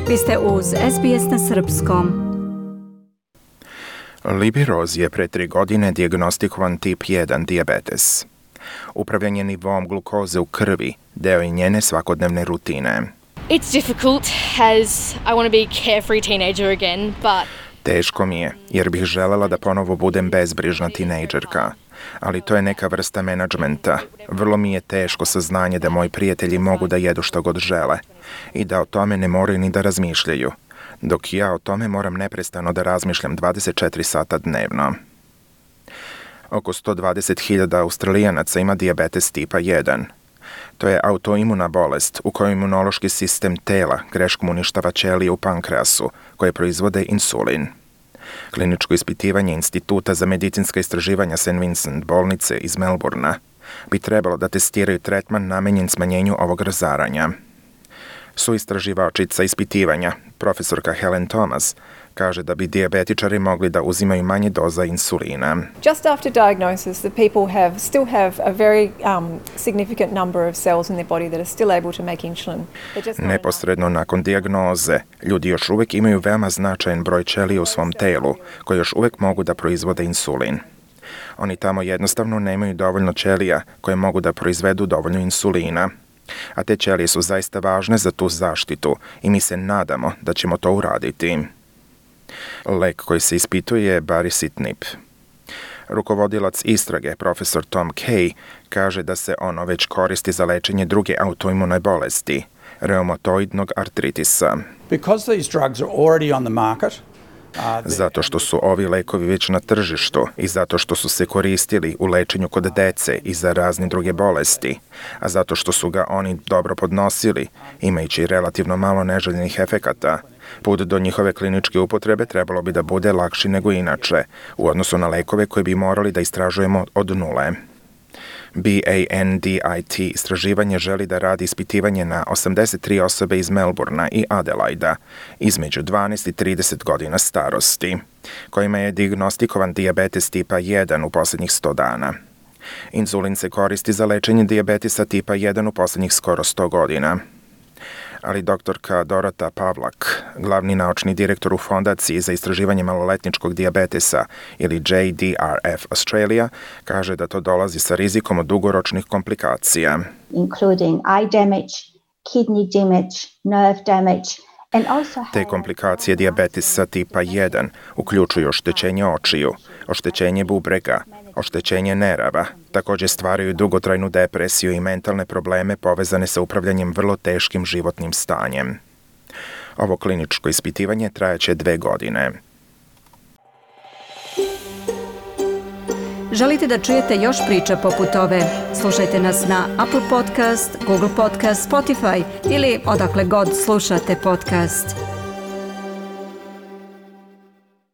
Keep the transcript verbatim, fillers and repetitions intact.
Vi ste uz S B S na srpskom. Libby Rose je pre tri godine dijagnostikovan tip jedan dijabetes. Upravljanje nivom glukoze u krvi deo je njene svakodnevne rutine. It's difficult as I want to be a carefree teenager again, but Teško mi je, jer bih želela da ponovo budem bezbrižna tinejdžerka. Ali to je neka vrsta menadžmenta. Vrlo mi je teško saznanje da moji prijatelji mogu da jedu što god žele i da o tome ne moraju ni da razmišljaju, dok ja o tome moram neprestano da razmišljam dvadeset četiri sata dnevno. Oko sto dvadeset hiljada Australijanaca ima dijabetes tipa jedan. To je autoimuna bolest u kojoj imunološki sistem tela greškom uništava ćelije u pankreasu koje proizvode insulin. Kliničko ispitivanje Instituta za medicinska istraživanja Saint Vincent bolnice iz Melbourna bi trebalo da testiraju tretman namenjen smanjenju ovog razaranja. Suistraživačica ispitivanja, profesorka Helen Thomas, kaže da bi dijabetičari mogli da uzimaju manje doza insulina. Just after diagnosis, the people have still have a very um, significant number of cells in their body that are still able to make insulin. Neposredno nakon dijagnoze, ljudi još uvek imaju veoma značajan broj ćelija u svom telu, koje još uvek mogu da proizvode insulin. Oni tamo jednostavno nemaju dovoljno ćelija koje mogu da proizvedu dovoljno insulina. A te ćelije su zaista važne za tu zaštitu i mi se nadamo da ćemo to uraditi. Lek koji se ispituje je baricitinib. Rukovodilac istrage, profesor Tom Kay, kaže da se ono već koristi za lečenje druge autoimune bolesti, reumatoidnog artritisa. Because these drugs are already on the market, Zato što su ovi lekovi već na tržištu i zato što su se koristili u lečenju kod dece i za razne druge bolesti, a zato što su ga oni dobro podnosili, imajući relativno malo neželjenih efekata, put do njihove kliničke upotrebe trebalo bi da bude lakši nego inače, u odnosu na lekove koje bi morali da istražujemo od nule. BANDIT istraživanje želi da radi ispitivanje na osamdeset tri osobe iz Melbourna i Adelaida između dvanaest i trideset godina starosti, kojima je dijagnostikovan dijabetes tipa jedan u posljednjih sto dana. Insulin se koristi za lečenje dijabetesa tipa jedan u posljednjih skoro sto godina. Ali doktorka Dorota Pavlak, glavni naučni direktor u Fondaciji za istraživanje maloletničkog dijabetesa ili J D R F Australia, kaže da to dolazi sa rizikom od dugoročnih komplikacija. Including eye damage, kidney damage, nerve damage, and also Te komplikacije dijabetesa tipa jedan uključuju oštećenje očiju, oštećenje bubrega, oštećenje nerava, također stvaraju dugotrajnu depresiju i mentalne probleme povezane sa upravljanjem vrlo teškim životnim stanjem. Ovo kliničko ispitivanje trajaće dve godine. Želite da čujete još priča poput ove? Slušajte nas na Apple Podcast, Google Podcast, Spotify ili odakle god slušate podcast.